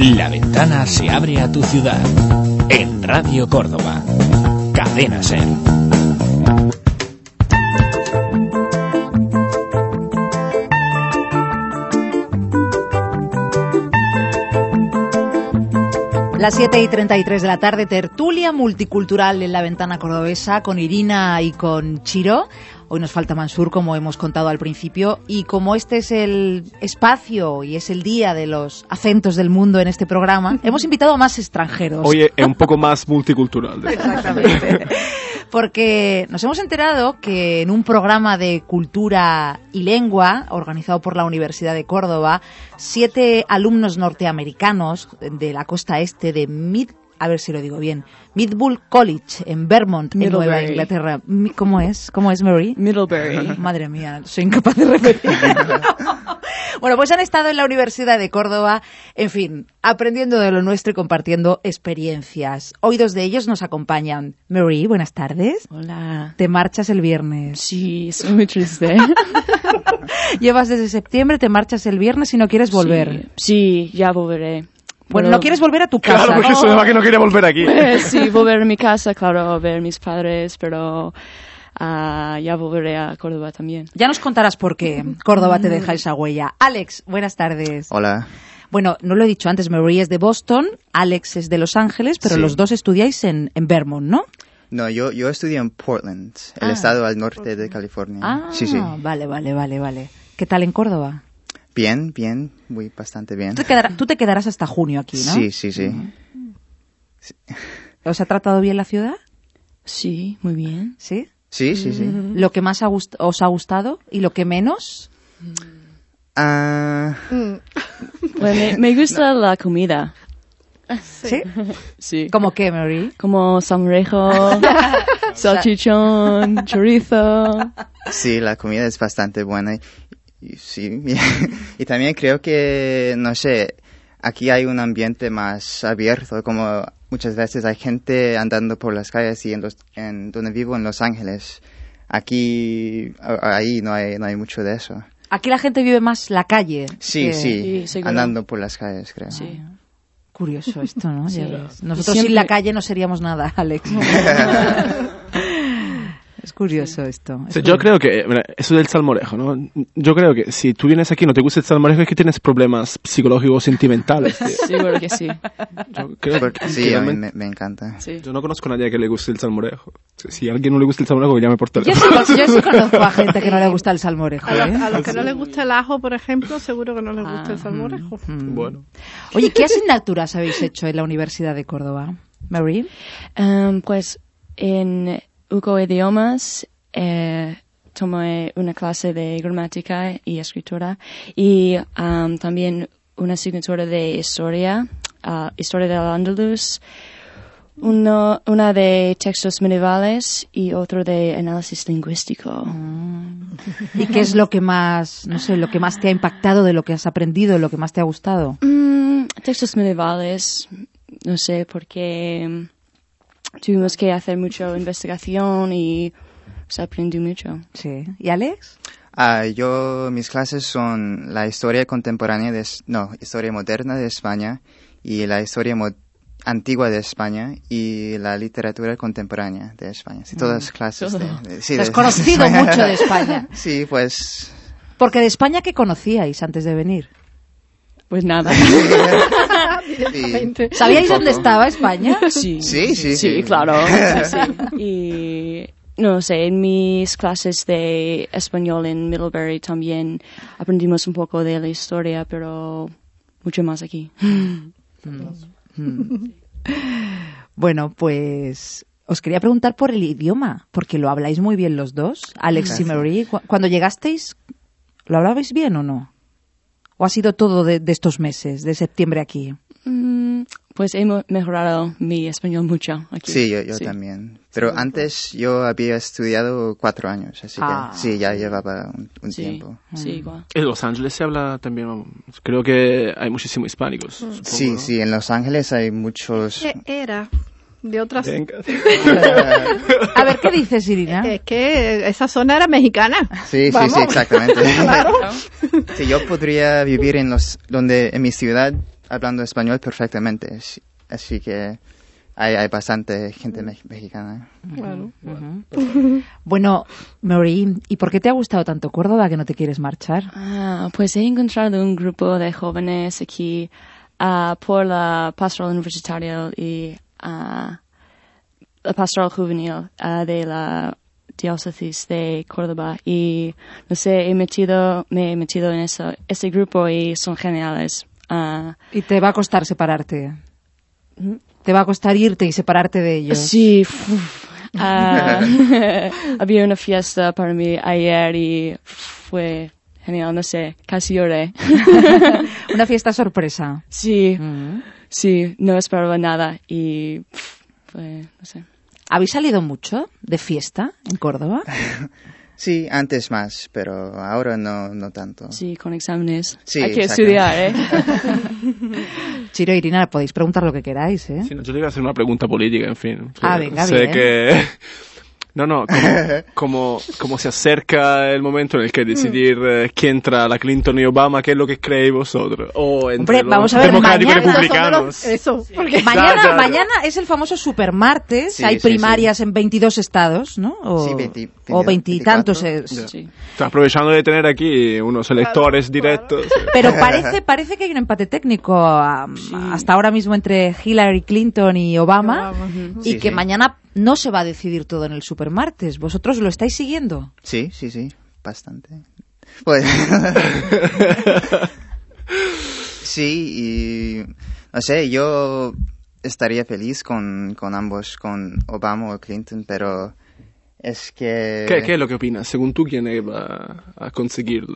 La ventana se abre a tu ciudad. En Radio Córdoba. Cadena SER. Las 7:33 de la tarde, tertulia multicultural en la ventana cordobesa con Irina y con Chiro. Hoy nos falta Mansur, como hemos contado al principio, y como este es el espacio y es el día de los acentos del mundo en este programa, hemos invitado a más extranjeros. Hoy es un poco más multicultural. Exactamente. Porque nos hemos enterado que en un programa de cultura y lengua organizado por la Universidad de Córdoba, 7 alumnos norteamericanos de la costa este de Midbull College en Vermont, en Nueva Inglaterra. ¿Cómo es? ¿Cómo es, Mary? Middlebury. Madre mía, soy incapaz de repetir. Bueno, pues han estado en la Universidad de Córdoba, en fin, aprendiendo de lo nuestro y compartiendo experiencias. Hoy 2 de ellos nos acompañan. Mary, buenas tardes. Hola. ¿Te marchas el viernes? Sí, soy muy triste. Llevas desde septiembre, te marchas el viernes y no quieres volver. Sí, ya volveré. Bueno, no quieres volver a tu casa. Claro, porque se va que no quiere volver aquí. Sí, volver a mi casa, claro, ver a mis padres, pero ya volveré a Córdoba también. Ya nos contarás por qué Córdoba te deja esa huella. Alex, buenas tardes. Hola. Bueno, no lo he dicho antes, Mary es de Boston, Alex es de Los Ángeles, pero Sí. los dos estudiáis en Vermont, ¿no? No, yo estudio en Portland, el estado al norte de California. Ah, Sí, sí. Vale. ¿Qué tal en Córdoba? Bien, muy bastante bien. Tú te quedarás hasta junio aquí, ¿no? Sí. Sí. ¿Os ha tratado bien la ciudad? Sí, muy bien. ¿Sí? Sí. ¿Lo que más os ha gustado y lo que menos? Bueno, me gusta la comida. ¿Sí? Sí. ¿Cómo qué, Mary? Como salmorejo, salchichón, chorizo. Sí, la comida es bastante buena. Y sí, y también creo que, no sé, aquí hay un ambiente más abierto, como muchas veces hay gente andando por las calles y en donde vivo, en Los Ángeles, ahí no hay mucho de eso. Aquí la gente vive más la calle. Sí, Sí, seguro. andando por las calles, creo. Sí. Curioso esto, ¿no? Sí. Ya ves. Nosotros Siempre- sin la calle no seríamos nada, Alex. Es curioso esto. O sea, yo creo que, mira, eso del salmorejo, ¿no? Yo creo que si tú vienes aquí y no te gusta el salmorejo es que tienes problemas psicológicos sentimentales. Tío. Seguro que sí. Yo creo que Sí, a mí realmente- me encanta. Sí. Yo no conozco a nadie que le guste el salmorejo. Si a alguien no le gusta el salmorejo, que llame por Yo teléfono. sí conozco a gente que no le gusta el salmorejo. A los que no les gusta el ajo, por ejemplo, seguro que no les gusta el salmorejo. Bueno. Oye, ¿qué asignaturas habéis hecho en la Universidad de Córdoba? Mary. Pues en UCO Idiomas tomé una clase de gramática y escritura y también una asignatura de historia del Andaluz, una de textos medievales y otro de análisis lingüístico. ¿Y qué es lo que más, no sé, lo que más te ha impactado de lo que has aprendido, lo que más te ha gustado? Textos medievales, no sé, porque tuvimos que hacer mucha investigación y se aprendió mucho. Sí. ¿Y Alex? Mis clases son la historia contemporánea historia moderna de España y la historia antigua de España y la literatura contemporánea de España. Sí, todas clases sí, Te has conocido mucho de España. Sí, pues... Porque de España, ¿qué conocíais antes de venir? Pues nada. Sí. ¿Sabíais Un dónde poco. estaba España? Sí. Claro. Sí. Y no sé, en mis clases de español en Middlebury también aprendimos un poco de la historia, pero mucho más aquí. Bueno, pues os quería preguntar por el idioma, porque lo habláis muy bien los dos, Alex y Mary. Cuando llegasteis, ¿lo hablabais bien o no? ¿O ha sido todo de estos meses, de septiembre aquí? Pues he mejorado mi español mucho aquí. Sí, yo también. Pero antes yo había estudiado 4 años, así que sí, ya llevaba un tiempo. Sí, igual. En Los Ángeles se habla también, creo que hay muchísimos hispánicos. Supongo, Sí, ¿no? sí, en Los Ángeles hay muchos... Era de otras... Venga. A ver, ¿qué dices, Irina? Es que esa zona era mexicana. Sí, Vamos. sí, exactamente. Claro. Sí, yo podría vivir en mi ciudad hablando español perfectamente, así que hay bastante gente mexicana. Claro. Bueno, Mary, ¿y por qué te ha gustado tanto Córdoba que no te quieres marchar? Pues he encontrado un grupo de jóvenes aquí por la pastoral universitaria y la pastoral juvenil de la diócesis de Córdoba y no sé, me he metido en ese grupo y son geniales. ¿Y te va a costar separarte? ¿Te va a costar irte y separarte de ellos? Sí. Había una fiesta para mí ayer y fue genial, no sé, casi lloré. Una fiesta sorpresa. Sí, sí, no esperaba nada y fue, no sé. ¿Habéis salido mucho de fiesta en Córdoba? Sí, antes más, pero ahora no tanto. Sí, con exámenes. Sí, hay que exacto. estudiar, Chiro, Irina, podéis preguntar lo que queráis, ¿eh? Sí, no, yo te iba a hacer una pregunta política, en fin. Venga, sé bien. que... No, como se acerca el momento en el que decidir quién entra, la Clinton y Obama, ¿qué es lo que creéis vosotros? O entre Hombre, vamos a los ver, democráticos y mañana- republicanos. Eso, porque Mañana, mañana es el famoso supermartes. Sí, Hay sí, primarias en 22 estados, ¿no? O, Sí, 20, o 20 y tantos. 24. Ya. Sí. Está aprovechando de tener aquí unos electores directos. Pero parece que hay un empate técnico hasta ahora mismo entre Hillary Clinton y Obama. Y Sí, que sí. mañana no se va a decidir todo en el supermartes. ¿Vosotros lo estáis siguiendo? Sí, bastante. Pues... sí, y no sé, yo estaría feliz con ambos, con Obama o Clinton, pero es que... ¿Qué es lo que opinas? Según tú, ¿quién va a conseguirlo?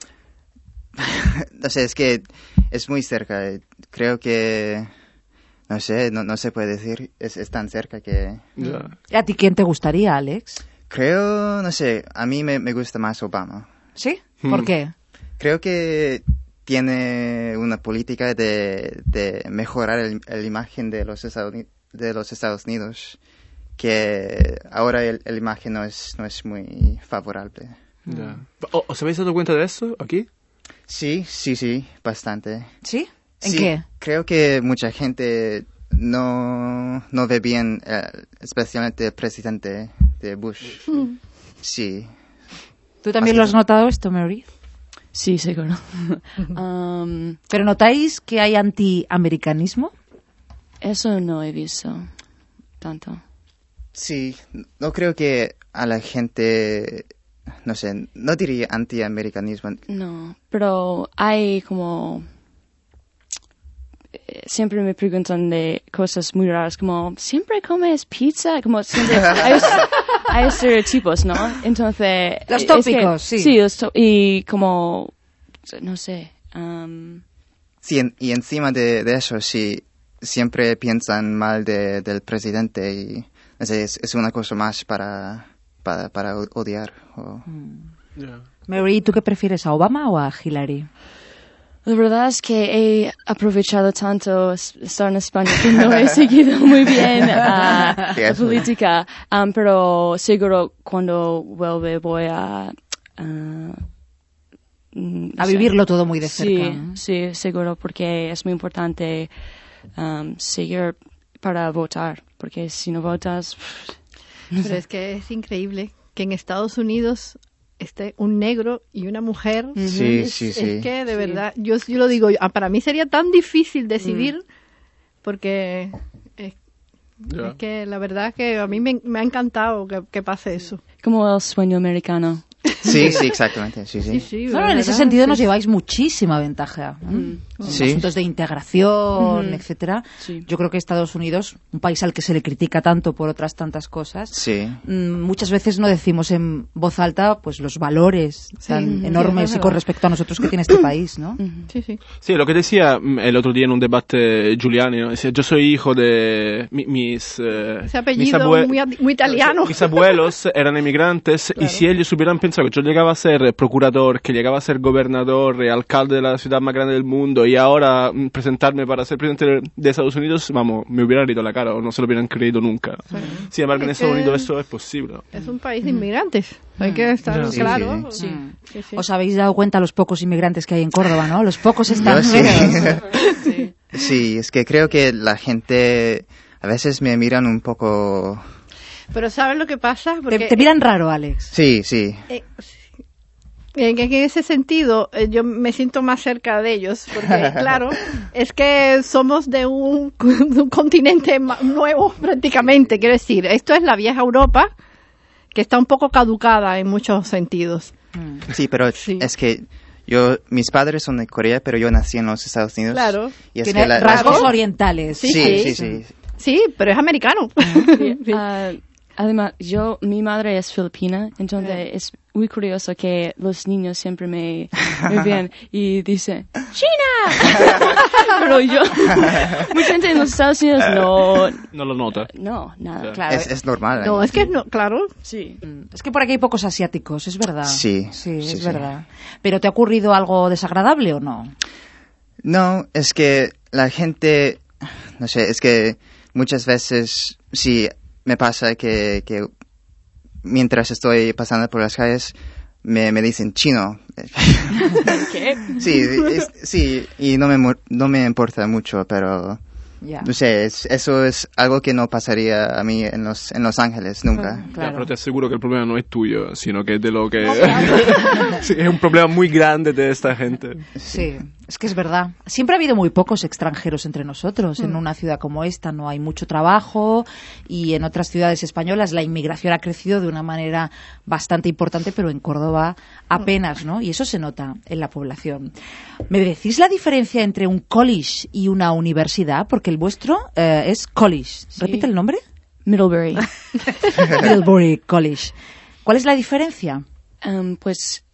No sé, es que es muy cerca. Creo que... No sé, no se puede decir. Es tan cerca que... Ya. ¿A ti quién te gustaría, Alex? Creo, no sé, a mí me gusta más Obama. ¿Sí? ¿Por qué? Creo que tiene una política de mejorar la imagen de los Estados Unidos, que ahora la imagen no es muy favorable. Ya. ¿Os habéis dado cuenta de eso aquí? Sí, bastante. ¿Sí? ¿En Sí, qué? creo que mucha gente no ve bien, especialmente el presidente de Bush. Sí. ¿Tú también lo has notado esto, Mary? Sí, seguro. ¿Pero notáis que hay antiamericanismo? Eso no he visto tanto. Sí, no creo que a la gente, no sé, no diría antiamericanismo. No, pero hay como... Siempre me preguntan de cosas muy raras, como, ¿siempre comes pizza? Como siempre hay estereotipos, ¿no? Entonces... Los es tópicos, sí. Sí, y como, no sé... Sí, y encima de eso, sí, siempre piensan mal del presidente y no sé, es una cosa más para odiar. Ya. Mary, ¿tú qué prefieres, a Obama o a Hillary? La verdad es que he aprovechado tanto estar en España que no he seguido muy bien la política, pero seguro cuando vuelve voy a vivirlo todo muy de cerca. Sí, seguro, porque es muy importante seguir para votar, porque si no votas... Pero es que es increíble que en Estados Unidos esté un negro y una mujer. Sí, Es sí. que de verdad, yo lo digo, para mí sería tan difícil decidir porque Ya. es que la verdad que a mí me ha encantado que pase eso. Como el sueño americano. Sí, exactamente, sí. Claro, en ese sentido nos lleváis muchísima ventaja. En Sí. asuntos de integración, etcétera. Sí. Yo creo que Estados Unidos, un país al que se le critica tanto por otras tantas cosas, Sí. muchas veces no decimos en voz alta pues los valores tan enormes es y con verdad. respecto a nosotros que tiene este país, ¿no? Sí. Sí, lo que decía el otro día en un debate Giuliani, ¿no? Decía, yo soy hijo de Ese apellido muy italiano. Mis abuelos eran emigrantes y si ellos hubieran pensado que yo llegaba a ser procurador, que llegaba a ser gobernador, alcalde de la ciudad más grande del mundo y ahora presentarme para ser presidente de Estados Unidos, vamos, me hubieran ido la cara o no se lo hubieran creído nunca. Sin embargo, en Es Estados que- Unidos eso es posible. Es un país de inmigrantes. Hay que estar Sí, claro. sí. Sí. Os habéis dado cuenta los pocos inmigrantes que hay en Córdoba, ¿no? Los pocos extranjeros. Sí, es que creo que la gente a veces me miran un poco... Pero ¿sabes lo que pasa? Porque, Te miran raro, Alex. Sí. En ese sentido, yo me siento más cerca de ellos, porque claro, es que somos de un continente nuevo prácticamente, quiero decir, esto es la vieja Europa, que está un poco caducada en muchos sentidos. Sí, pero es que mis padres son de Corea, pero yo nací en los Estados Unidos. Claro. Y es Tiene rasgos orientales. Sí. Sí, pero es americano. Además, mi madre es filipina, entonces es muy curioso que los niños siempre me ven y dicen, ¡China! Pero mucha gente en los Estados Unidos no lo nota. No, nada. Claro. Es normal. No, es que no, claro. Sí. Es que por aquí hay pocos asiáticos, es verdad. Sí, es verdad. ¿Pero te ha ocurrido algo desagradable o no? No, es que la gente, no sé, es que muchas veces sí me pasa que mientras estoy pasando por las calles me dicen chino. ¿Qué? Sí, y no me importa mucho, pero no sé, eso es algo que no pasaría a mí en Los Ángeles nunca. Claro. Pero te aseguro que el problema no es tuyo, sino que es de lo que... Sí, es un problema muy grande de esta gente. Sí, es que es verdad. Siempre ha habido muy pocos extranjeros entre nosotros. En una ciudad como esta no hay mucho trabajo y en otras ciudades españolas la inmigración ha crecido de una manera bastante importante, pero en Córdoba apenas, ¿no? Y eso se nota en la población. ¿Me decís la diferencia entre un college y una universidad? Porque el vuestro es college. Sí. ¿Repite el nombre? Middlebury. Middlebury College. ¿Cuál es la diferencia? Pues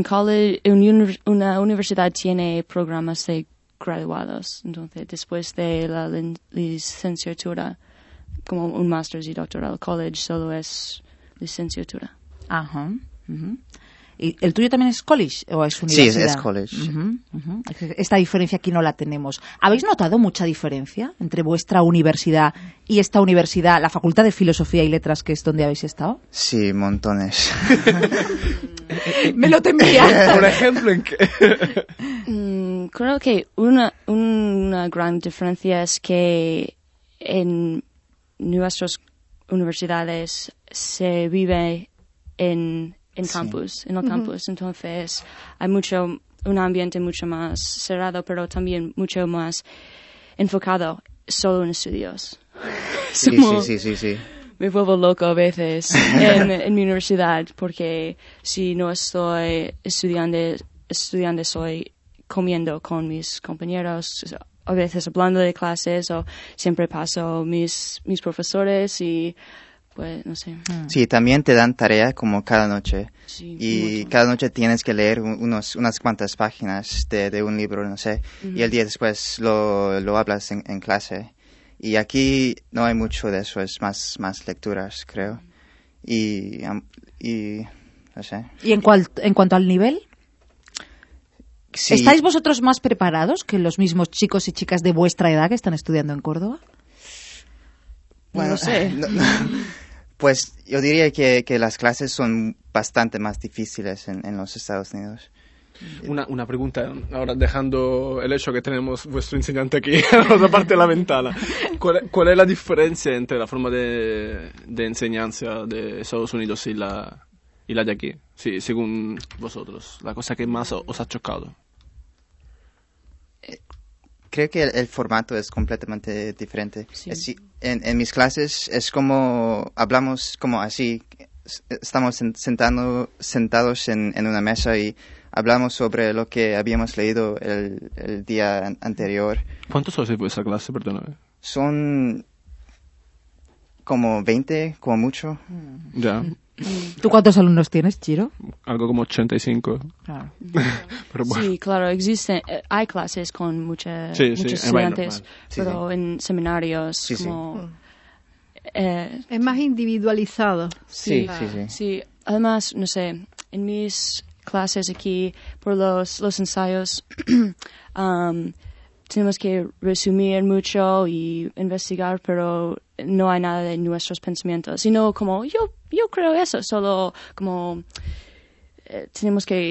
una universidad tiene programas de graduados, entonces después de la licenciatura, como un máster y doctorado, college solo es licenciatura. Ajá. ¿Y el tuyo también es college o es universidad? Sí, es college. Esta diferencia aquí no la tenemos. ¿Habéis notado mucha diferencia entre vuestra universidad y esta universidad, la Facultad de Filosofía y Letras, que es donde habéis estado? Sí, montones. Me lo temía. Por ejemplo, ¿en qué? Creo que una gran diferencia es que en nuestras universidades se vive en campus, en el campus. Entonces hay un ambiente mucho más cerrado, pero también mucho más enfocado solo en estudios. Sí. Me vuelvo loco a veces en mi universidad porque si no estoy estudiando soy comiendo con mis compañeros, a veces hablando de clases o siempre paso mis profesores y pues no sé. Sí, también te dan tarea como cada noche. Sí, Y mucho. cada noche tienes que leer unas cuantas páginas de un libro, no sé. Y el día después lo hablas en clase. Y aquí no hay mucho de eso, es más lecturas, creo. Y no sé. ¿Y en cuanto al nivel? Sí. ¿Estáis vosotros más preparados que los mismos chicos y chicas de vuestra edad que están estudiando en Córdoba? Bueno, no sé. Pues yo diría que las clases son bastante más difíciles en los Estados Unidos. Una pregunta, ahora dejando el hecho que tenemos vuestro enseñante aquí en la otra parte de la ventana. ¿Cuál es la diferencia entre la forma de enseñanza de Estados Unidos y la de aquí? Sí, según vosotros, la cosa que más os ha chocado. Creo que el formato es completamente diferente. Sí. En mis clases es como hablamos como así, estamos sentados en una mesa y hablamos sobre lo que habíamos leído el día anterior. ¿Cuántos sois de vuestra clase, perdóname? Son como 20, como mucho. Ya, ¿Tú cuántos alumnos tienes, Chiro? algo como 85. Claro. Pero bueno. Sí, claro, hay clases con muchos Sí, estudiantes, normal. Sí, pero en seminarios Sí. como... Es más individualizado. Sí. Sí, además, no sé, en mis clases aquí, por los ensayos, tenemos que resumir mucho y investigar, pero no hay nada de nuestros pensamientos, sino como yo creo eso, solo como tenemos que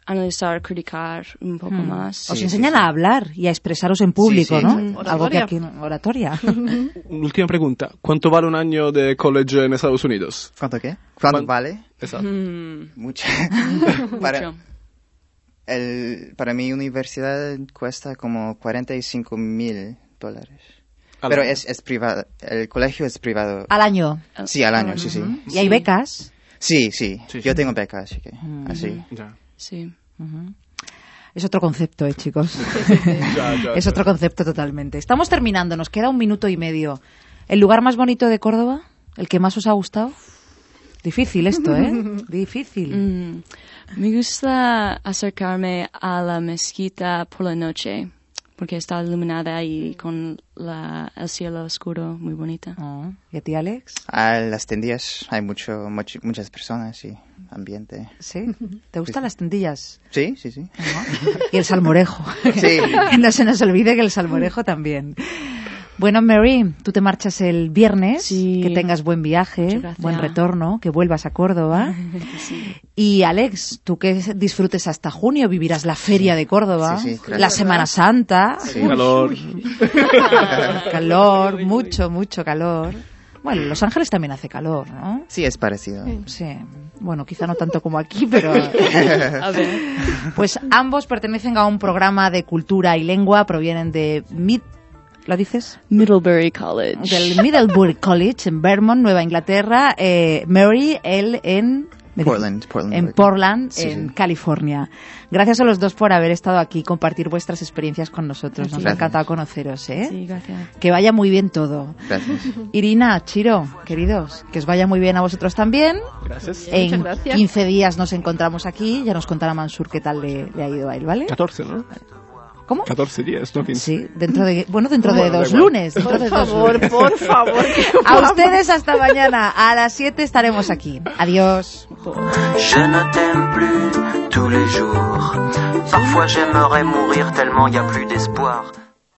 analizar, criticar un poco más. Os enseñan a hablar y a expresaros en público, Sí, sí, ¿no? exacto. Algo que aquí oratoria. Última pregunta. ¿Cuánto vale un año de college en Estados Unidos? ¿Cuánto qué? ¿Cuánto vale? Exacto. Mucho. Mucho. Para mi universidad cuesta como $45,000. Al Pero año. es privado. El colegio es privado. Al año. Sí, al año, sí. ¿Y hay becas? Sí. Sí, Yo sí. tengo beca, así que así. Ya. Sí. Es otro concepto, chicos. Ya, Es otro concepto totalmente. Estamos terminando, nos queda 1 minuto y medio. ¿El lugar más bonito de Córdoba? ¿El que más os ha gustado? Difícil esto, ¿eh? Difícil. Me gusta acercarme a la mezquita por la noche, porque está iluminada y con el cielo oscuro, muy bonita. Oh. ¿Y a ti, Alex? A las tendillas hay muchas personas y ambiente. ¿Sí? ¿Te gustan las tendillas? Sí. Y el salmorejo. Sí. Que no se nos olvide que el salmorejo también. Bueno, Mary, tú te marchas el viernes. Sí. Que tengas buen viaje, Muchas gracias. buen retorno, que vuelvas a Córdoba. Sí. Y Alex, tú que disfrutes hasta junio, vivirás la Feria de Córdoba, Sí, claro. la Semana Santa. Calor. Calor, mucho calor. Bueno, en Los Ángeles también hace calor, ¿no? Sí, es parecido. Sí. Bueno, quizá no tanto como aquí, pero... A ver. Pues ambos pertenecen a un programa de cultura y lengua, provienen de ¿lo dices? Middlebury College. Del Middlebury College en Vermont, Nueva Inglaterra. Mary, él en... Portland. En Portland, Sí, en sí. California. Gracias a los dos por haber estado aquí, compartir vuestras experiencias con nosotros. Nos ha Gracias. encantado conoceros, ¿eh? Sí, gracias. Que vaya muy bien todo. Gracias. Irina, Chiro, queridos, que os vaya muy bien a vosotros también. Gracias. En Muchas gracias. 15 días nos encontramos aquí. Ya nos contará Mansur qué tal le ha ido a él, ¿vale? 14, ¿no? ¿Cómo? 14 días, ¿no? 15. Sí, dentro de Bueno, da 2 igual. lunes. Dentro de 2 lunes. Por favor. A ustedes hasta mañana. A las 7 estaremos aquí. Adiós. Je ne t'aime plus tous les jours. Parfois j'aimerais mourir tellement y a plus d'espoir.